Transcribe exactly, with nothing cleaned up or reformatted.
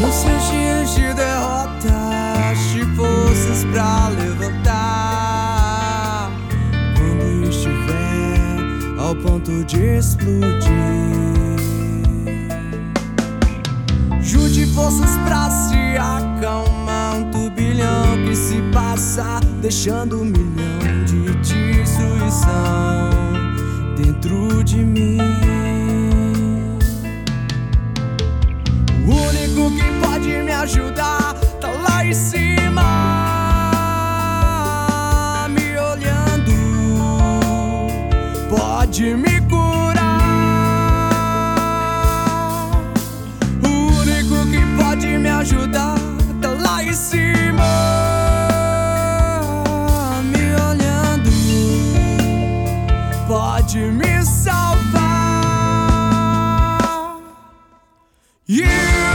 Nos seus dias de derrota, ache forças pra levantar. Quando estiver ao ponto de explodir, junte forças pra se acalmar. Um turbilhão que se passa, deixando um milhão de destruição dentro de mim. O único que pode me ajudar tá lá em cima, me olhando, pode me curar. O único que pode me ajudar tá lá em cima, me olhando, pode me salvar. Yeah!